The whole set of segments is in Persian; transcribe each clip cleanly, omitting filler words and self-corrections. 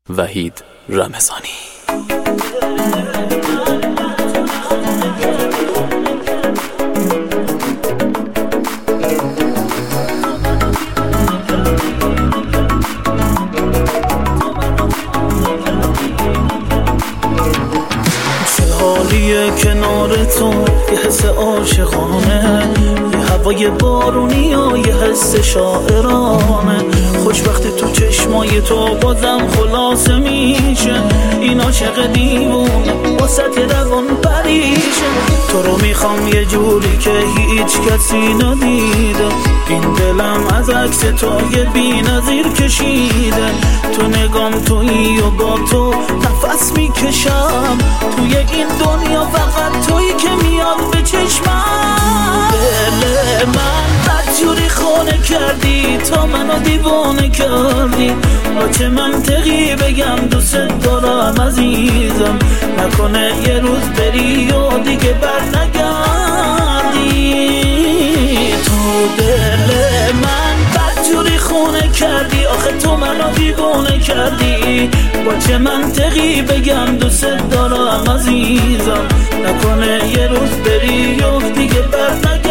وحید رمضانی. حالیه کنار تو یه حس عاشقانه، یه هوای بارونی و یه حس شاعرانه. خوشبختی تو چشمای تو بازم خلاصه میشه، این عاشق دیوونه واسط روان پریشه. تو رو میخوام یه جوری که هیچ کسی ندیده، این دلم از عکس تو یه بی نظیر کشیده. تو نگام تویی و با تو نفس میکشم، توی این دنیا فقط تویی که میاد به چشمم. دل من بدجوری خونه کردی، تا منو دیوانه کردی. با چه منطقی بگم دوست دارم عزیزم، نکنه یه روز بری و دیگه بر نگردی. تو دل من بدجوری خونه کردی، آخه تو منو دیوانه کردی. با چه منطقی بگم دوست دارم عزیزم، نکنه یه روز بری و دیگه بر نگردی.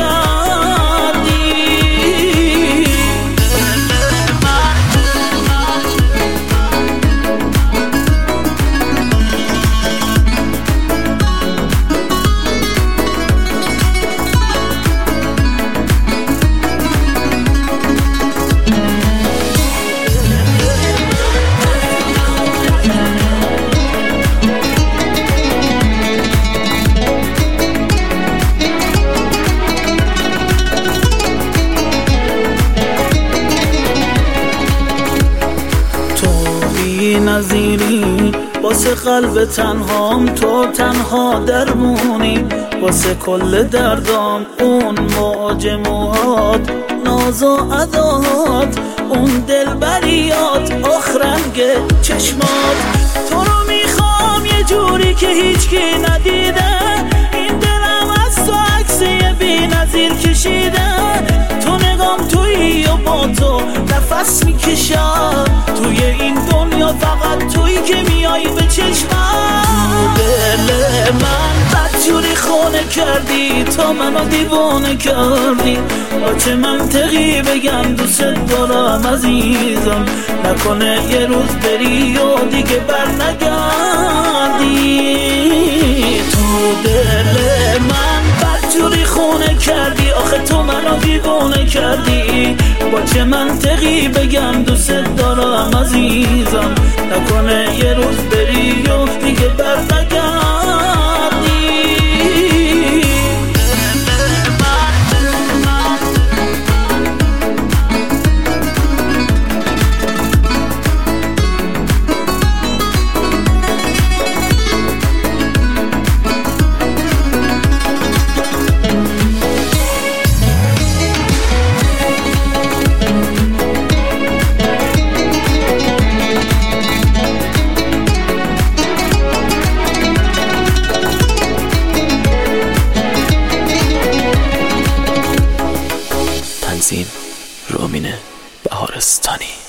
نظیری واسه قلب تنهام، تو تنها درمونی واسه کل دردام. اون موج موهات، ناز و ادات، اون دلبریات، آخرنگ چشمات. تو رو میخوام یه جوری که هیچکی ندیده، این دلم از تو عکس یه بی نظیر کشیده. تو نگام تویی و با تو نفس میکشم، توی این دنیا فقط تویی که میایی به چشمم. دل من بدجوری خونه کردی، تا منو دیوانه کردی. با چه منطقی بگم دوست دارم عزیزم، نکنه یه روز بری و دیگه بر نگردی. تو دل من بدجوری خونه کردی، آخه تو منو دیوانه کردی. با چه منطقی بگم دوست دارم عزیزم، نکنه یه روز بری و دیگه بر نگردی. تنظیم رامین بهارستانی.